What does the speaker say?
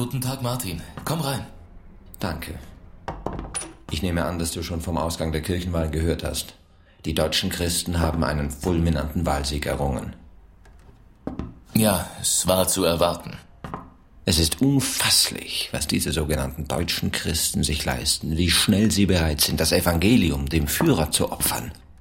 Guten Tag, Martin. Komm rein. Danke. Ich nehme an, dass du schon vom Ausgang der Kirchenwahl gehört hast. Die deutschen Christen haben einen fulminanten Wahlsieg errungen. Ja, es war zu erwarten. Es ist unfasslich, was diese sogenannten deutschen Christen sich leisten, wie schnell sie bereit sind, das Evangelium dem Führer zu opfern.